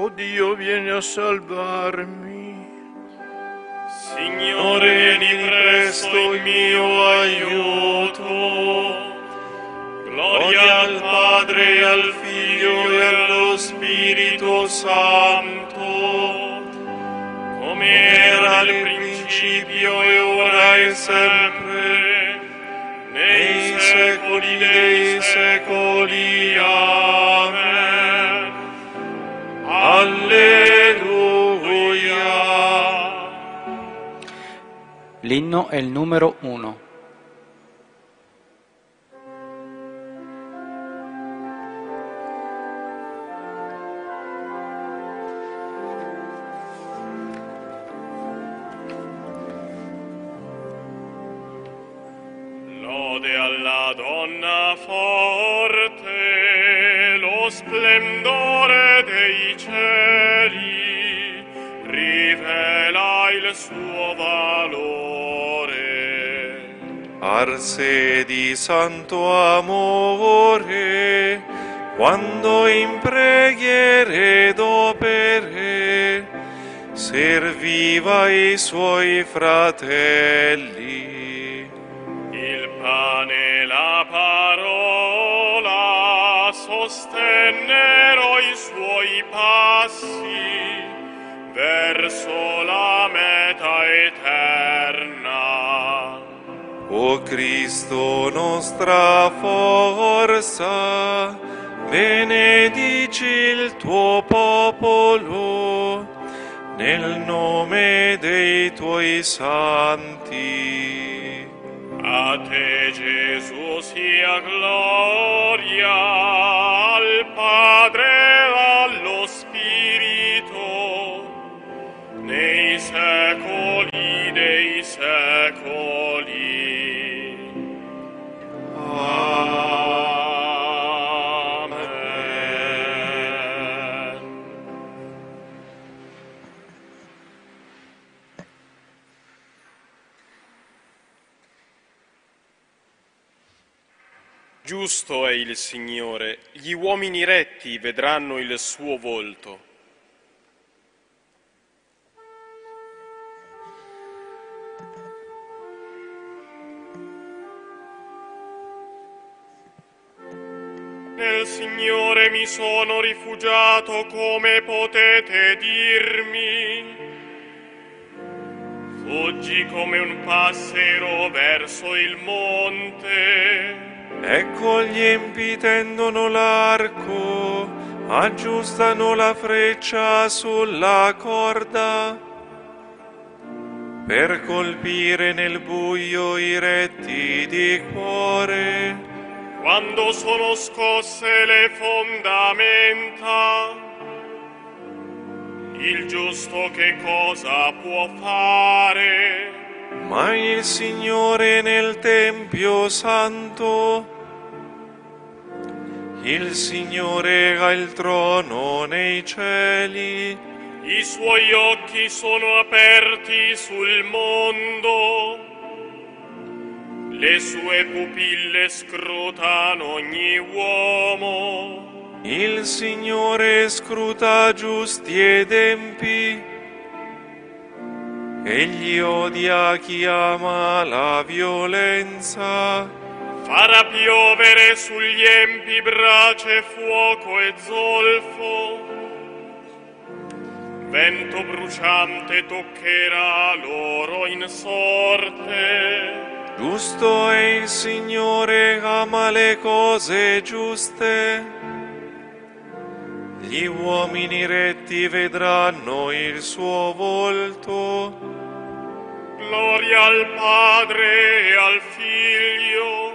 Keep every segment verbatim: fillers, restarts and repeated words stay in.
Oh Dio, vieni a salvarmi. Signore, vieni presto in mio aiuto. Gloria al Padre, e al Figlio e allo Spirito Santo, come era al principio e ora e sempre, nei secoli dei secoli. Amen. Alleluia. L'inno è il numero uno. Lode alla donna forte, lo splendore dei cieli rivela il suo valore. Arse di santo amore, quando in preghiere ed opere serviva i suoi fratelli. Il pane e la parola sostennero i suoi passi verso la meta eterna. O Cristo, nostra forza, benedici il tuo popolo nel nome dei tuoi santi. A te, Gesù, sia gloria, al Padre e allo Spirito, nei secoli dei secoli. Amen. Giusto è il Signore, gli uomini retti vedranno il suo volto. Nel Signore mi sono rifugiato, come potete dirmi. Fuggi come un passero verso il monte. Ecco gli empi tendono l'arco, aggiustano la freccia sulla corda, per colpire nel buio i retti di cuore. Quando sono scosse le fondamenta, il giusto che cosa può fare? Ma il Signore nel Tempio Santo, il Signore ha il trono nei cieli. I suoi occhi sono aperti sul mondo, le sue pupille scrutano ogni uomo. Il Signore scruta giusti ed empi, egli odia chi ama la violenza. Farà piovere sugli empi brace, fuoco e zolfo. Vento bruciante toccherà loro in sorte. Giusto è il Signore, ama le cose giuste. Gli uomini retti vedranno il suo volto. Gloria al Padre e al Figlio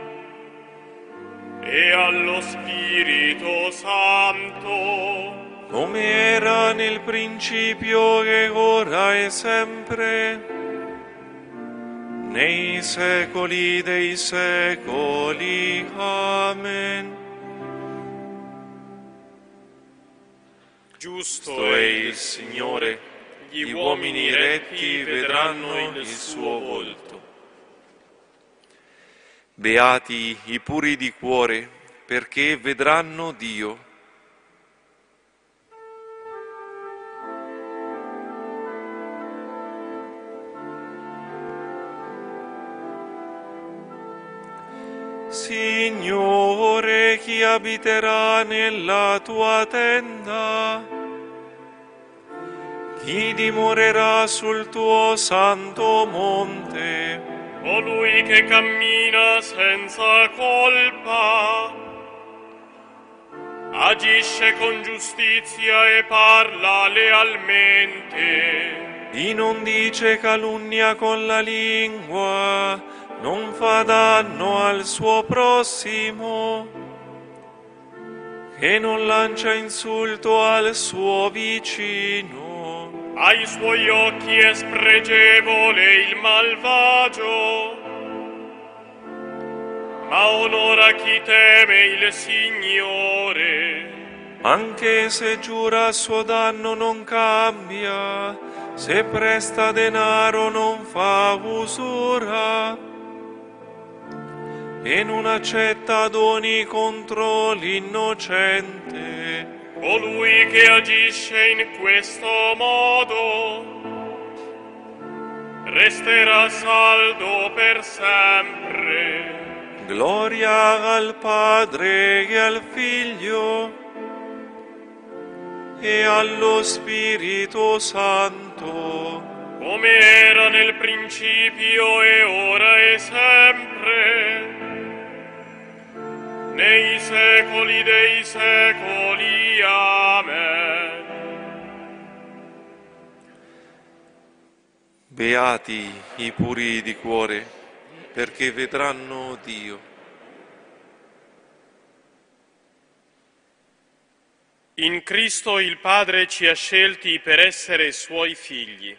e allo Spirito Santo, come era nel principio e ora e sempre, nei secoli dei secoli. Amen. Giusto è il Signore, gli uomini retti vedranno il suo volto. Beati i puri di cuore, perché vedranno Dio. Signore, chi abiterà nella tua tenda? Chi dimorerà sul tuo santo monte? Colui che cammina senza colpa, agisce con giustizia e parla lealmente. Chi non dice calunnia con la lingua, non fa danno al suo prossimo, che non lancia insulto al suo vicino. Ai suoi occhi è spregevole il malvagio, ma onora chi teme il Signore. Anche se giura a suo danno non cambia, se presta denaro non fa usura, e non accetta doni contro l'innocente. Colui che agisce in questo modo resterà saldo per sempre. Gloria al Padre e al Figlio e allo Spirito Santo, come era nel principio e ora e sempre, nei secoli dei secoli. Amen. Beati i puri di cuore, perché vedranno Dio. In Cristo il Padre ci ha scelti per essere Suoi figli.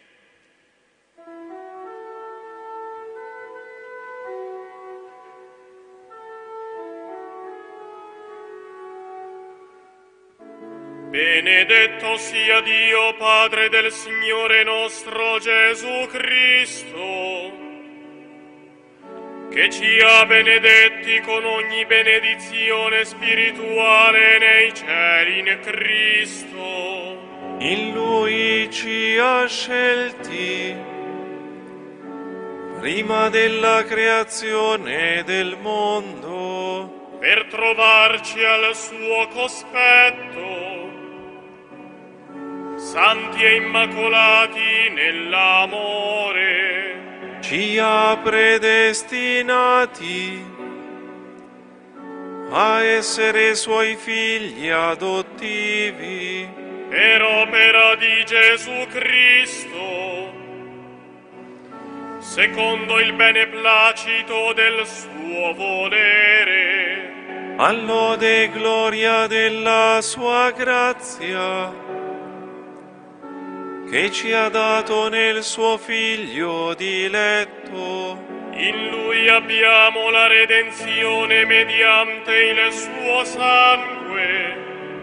Benedetto sia Dio, Padre del Signore nostro Gesù Cristo, che ci ha benedetti con ogni benedizione spirituale nei cieli in Cristo. In Lui ci ha scelti prima della creazione del mondo, per trovarci al suo cospetto, santi e immacolati nell'amore. ci ha predestinati a essere Suoi figli adottivi Per opera di Gesù Cristo, secondo il beneplacito del suo volere, all'ode e gloria della Sua grazia, che ci ha dato nel Suo Figlio diletto. in Lui abbiamo la redenzione mediante il suo sangue,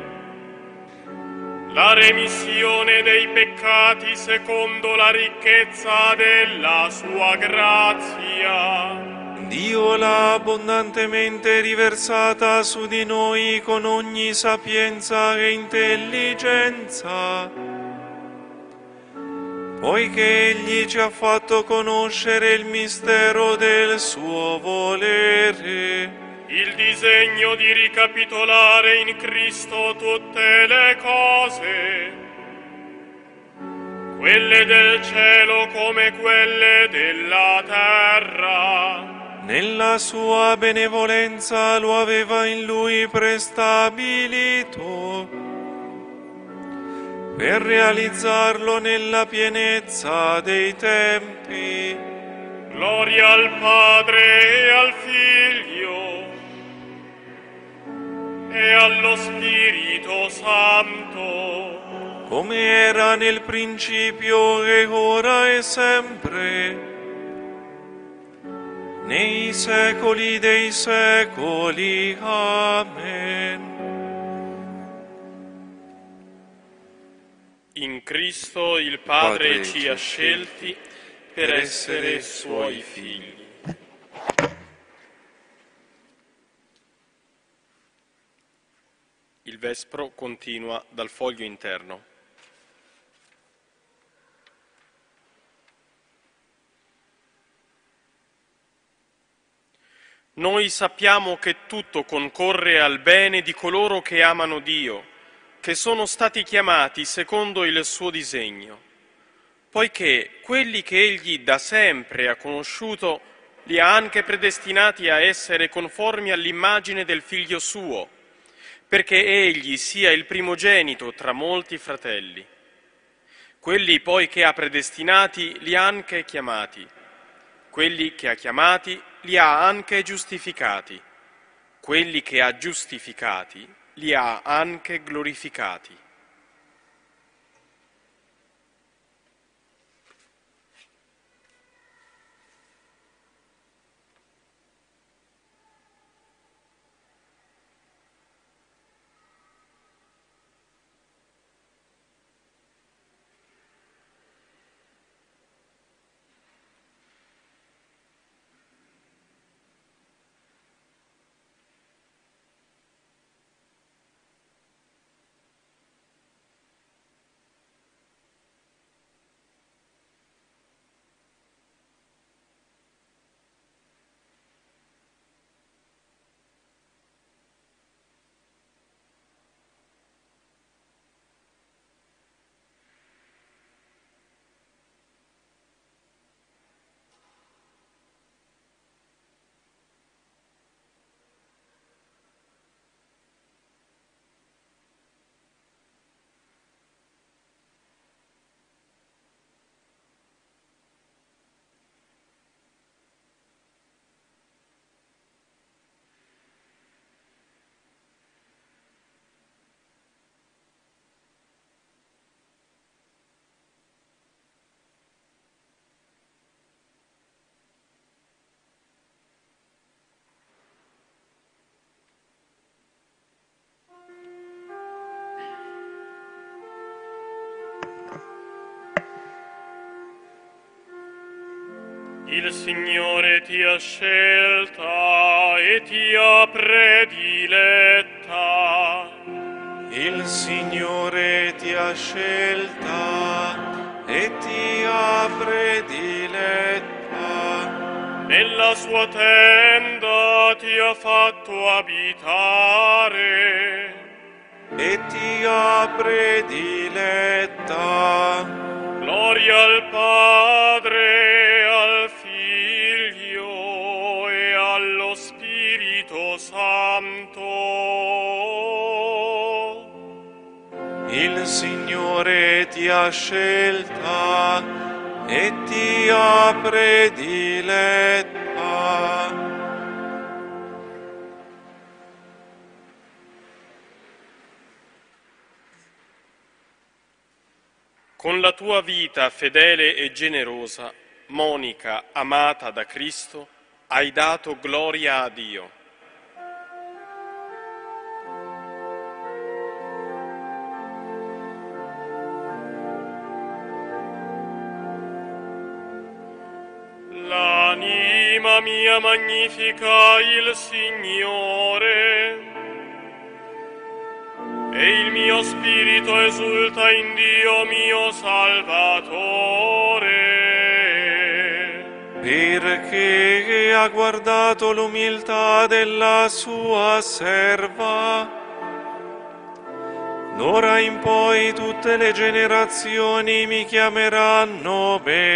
la remissione dei peccati secondo la ricchezza della sua grazia. Dio l'ha abbondantemente riversata su di noi con ogni sapienza e intelligenza, poiché Egli ci ha fatto conoscere il mistero del suo volere, Il disegno di ricapitolare in Cristo tutte le cose, quelle del cielo come quelle della terra. nella sua benevolenza lo aveva in Lui prestabilito, per realizzarlo nella pienezza dei tempi. Gloria al Padre e al Figlio e allo Spirito Santo, come era nel principio e ora e sempre, nei secoli dei secoli. Amen. in Cristo il Padre Padre ci ci ha ha scelti per per essere essere Suoi Suoi figli. Il Vespro continua dal foglio interno. Noi sappiamo che tutto concorre al bene di coloro che amano Dio, che sono stati chiamati secondo il suo disegno, poiché quelli che Egli da sempre ha conosciuto li ha anche predestinati a essere conformi all'immagine del Figlio suo, perché Egli sia il primogenito tra molti fratelli. Quelli poi che ha predestinati li ha anche chiamati, quelli che ha chiamati li ha anche giustificati, quelli che ha giustificati li ha anche glorificati. Il Signore ti ha scelta e ti ha prediletta. Il Signore ti ha scelta e ti ha prediletta. Nella sua tenda ti ha fatto abitare e ti ha prediletta. Gloria al Padre, al Figlio e allo Spirito Santo. Il Signore ti ha scelta e ti ha prediletta. Con la tua vita fedele e generosa, Monica, amata da Cristo, hai dato gloria a Dio. L'anima mia magnifica il Signore, e il mio spirito esulta in Dio mio Salvatore. Perché ha guardato l'umiltà della sua serva. D'ora in poi tutte le generazioni mi chiameranno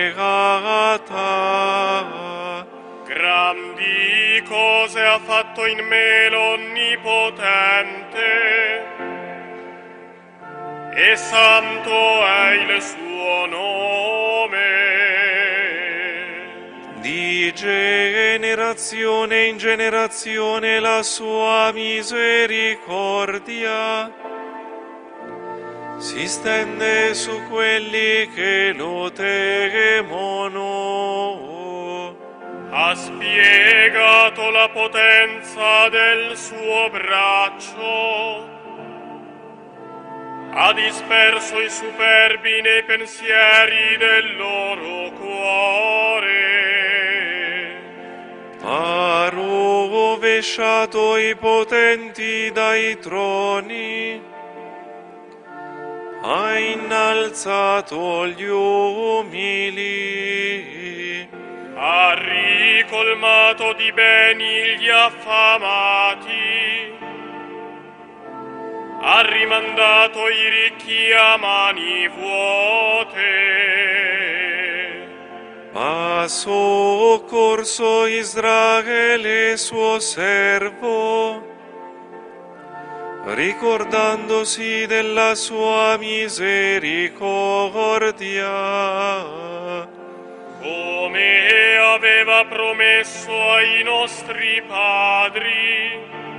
beata. Grandi cose ha fatto in me l'Onnipotente, e santo è il suo nome. Di generazione in generazione la sua misericordia si stende su quelli che lo temono. Ha spiegato la potenza del suo braccio, ha disperso i superbi nei pensieri del loro cuore. Ha rovesciato i potenti dai troni, ha innalzato gli umili, Ha ricolmato di di beni gli affamati, ha rimandato i ricchi a mani vuote. Ha soccorso Israele suo servo, ricordandosi della sua misericordia, come aveva promesso ai nostri padri,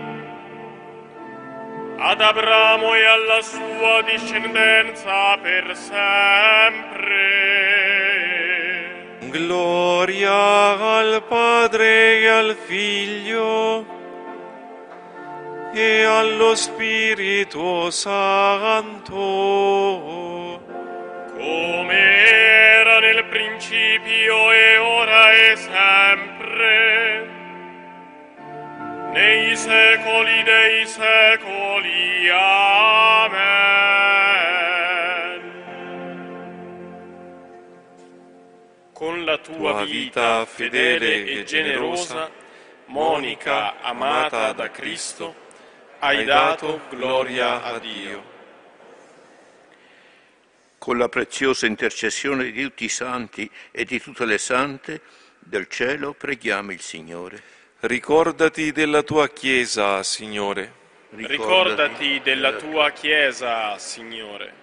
ad Abramo e alla sua discendenza per sempre. Gloria al Padre e al Figlio e allo Spirito Santo, come era nel principio e ora e sempre, nei secoli dei secoli. Amen. Con la tua, tua vita fedele e generosa, Monica, amata da Cristo, hai dato gloria a Dio. Con la preziosa intercessione di tutti i santi e di tutte le sante del cielo, preghiamo il Signore. Ricordati della tua Chiesa, Signore. Ricordati della tua Chiesa, Signore.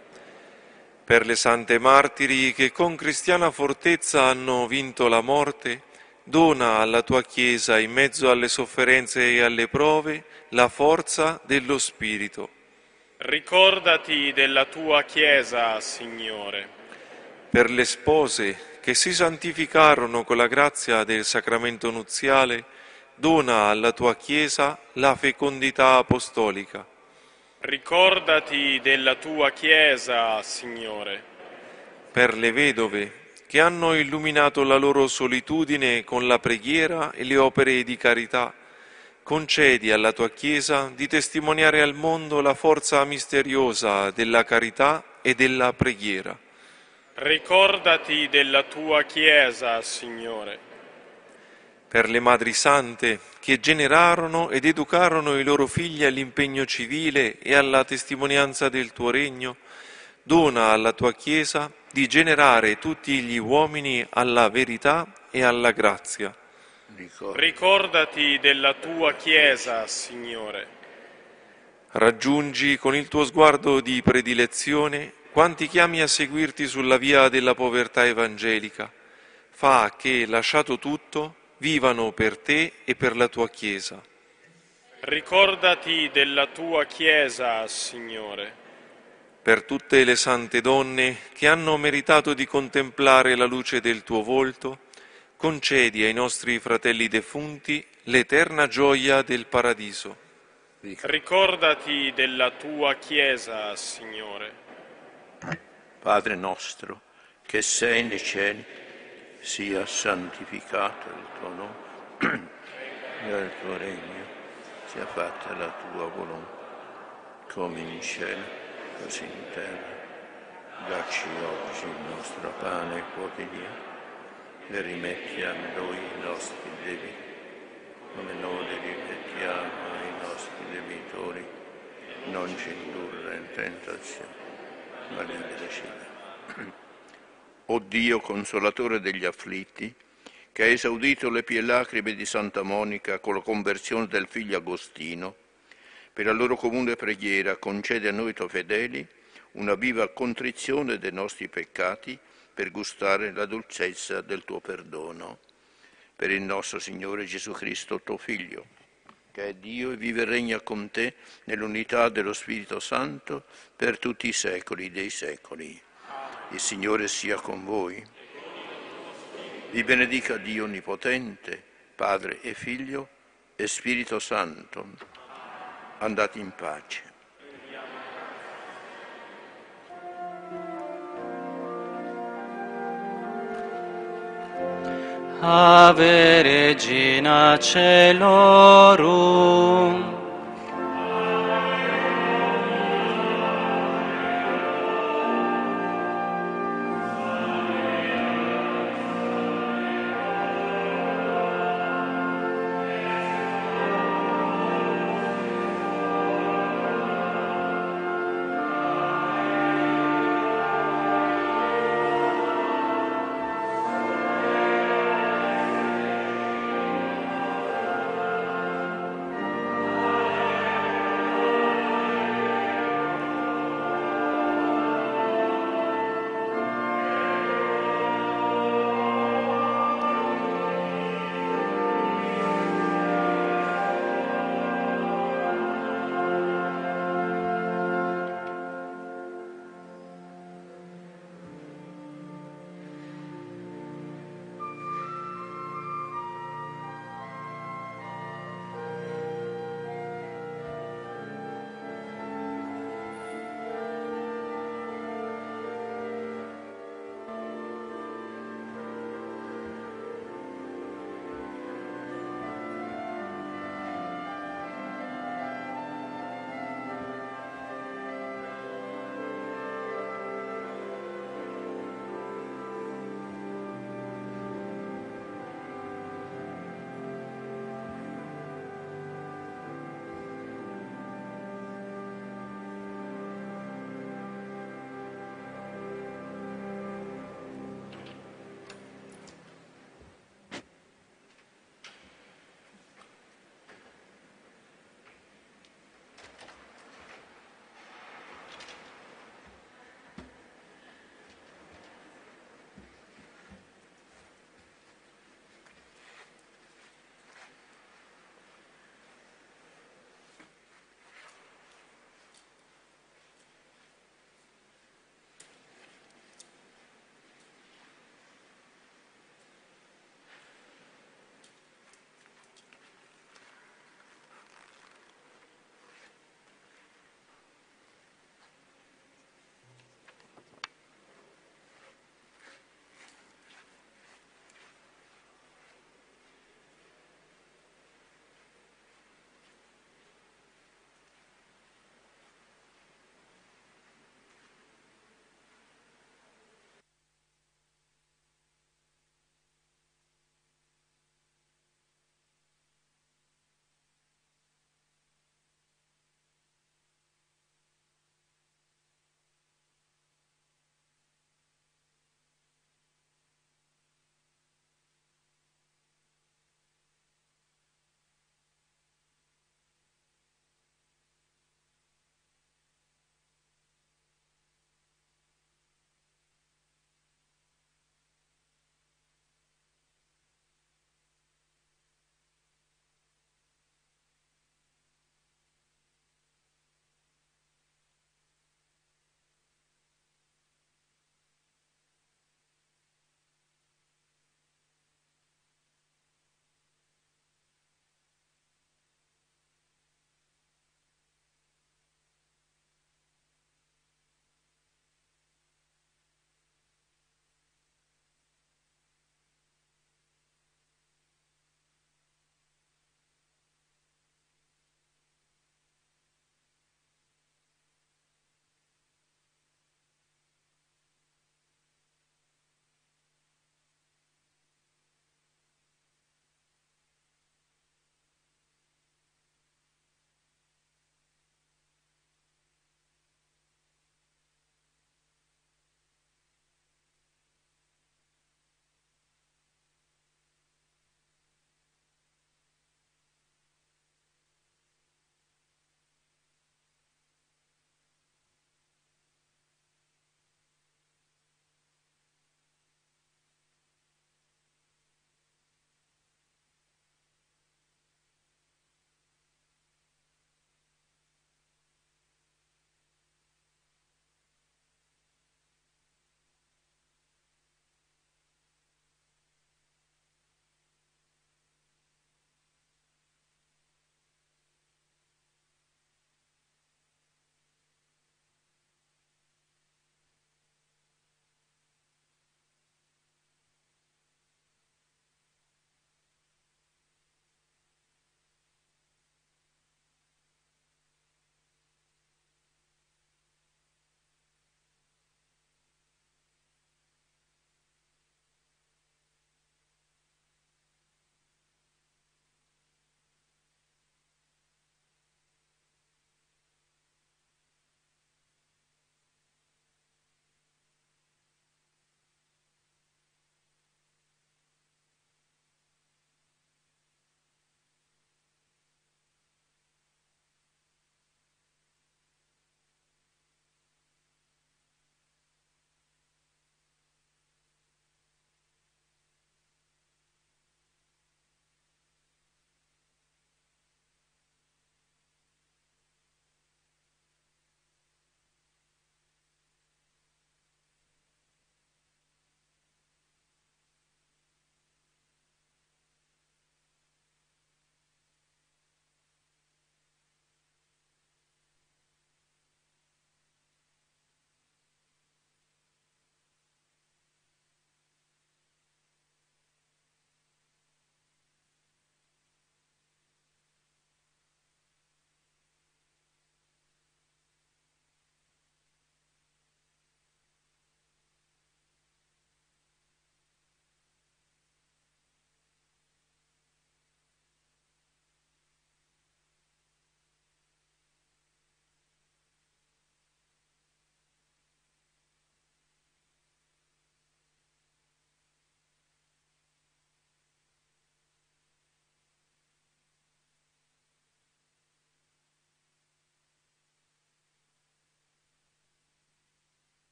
Per le sante martiri che con cristiana fortezza hanno vinto la morte, dona alla tua Chiesa, in mezzo alle sofferenze e alle prove, la forza dello Spirito. Ricordati della tua Chiesa, Signore. Per le spose che si santificarono con la grazia del sacramento nuziale, dona alla tua Chiesa la fecondità apostolica. Ricordati della tua Chiesa, Signore. Per le vedove che hanno illuminato la loro solitudine con la preghiera e le opere di carità, concedi alla tua Chiesa di testimoniare al mondo la forza misteriosa della carità e della preghiera. Ricordati della tua Chiesa, Signore. Per le madri sante che generarono ed educarono i loro figli all'impegno civile e alla testimonianza del tuo regno, dona alla tua Chiesa di generare tutti gli uomini alla verità e alla grazia. Ricordati della tua Chiesa, Signore. Raggiungi con il tuo sguardo di predilezione quanti chiami a seguirti sulla via della povertà evangelica. Fa che, lasciato tutto, vivano per te e per la tua Chiesa. Ricordati della tua Chiesa, Signore. Per tutte le sante donne che hanno meritato di contemplare la luce del tuo volto, concedi ai nostri fratelli defunti l'eterna gioia del paradiso. Ricordati della tua Chiesa, Signore. Padre nostro, che sei nei cieli, sia santificato il tuo nome, venga il tuo regno, sia fatta la tua volontà, come in cielo, così in terra. Dacci oggi il nostro pane quotidiano e rimetti a noi i nostri debiti, come noi li rimettiamo ai nostri debitori. Non ci indurre in tentazione, ma liberaci da male. O Dio, consolatore degli afflitti, che hai esaudito le pie lacrime di Santa Monica con la conversione del figlio Agostino, per la loro comune preghiera concede a noi tuoi fedeli una viva contrizione dei nostri peccati per gustare la dolcezza del tuo perdono. Per il nostro Signore Gesù Cristo, tuo Figlio, che è Dio e vive e regna con te nell'unità dello Spirito Santo per tutti i secoli dei secoli. Il Signore sia con voi. Vi benedica Dio Onnipotente, Padre e Figlio e Spirito Santo. Andate in pace. Ave Regina Caelorum,